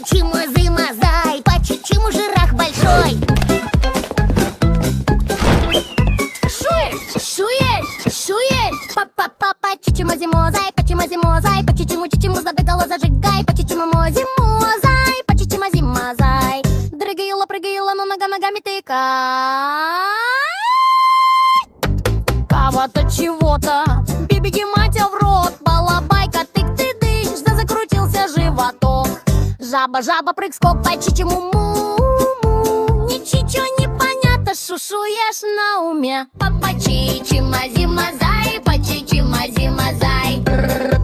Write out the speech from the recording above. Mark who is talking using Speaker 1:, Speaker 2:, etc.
Speaker 1: Почичи-мазы-мазай, почичи жираф большой. Шуешь, почичи-мази-мозай, почичи-мази-мозай, почичи-му-чичи-му забегала, зажигай, почичи-му-мози-мозай, почичи-мази-мазай. Дрыгай-ла, но ногами тыкай. Кого-то чего-то, беги, матя в рот, балабайка, тык-ты-дыщ, закрутился животок. Жаба, прыг-скок, почичи-му-му-му, ничего не понятно, шушуешь на уме. Почичи-мази-мазай, почичи-мази-мазай.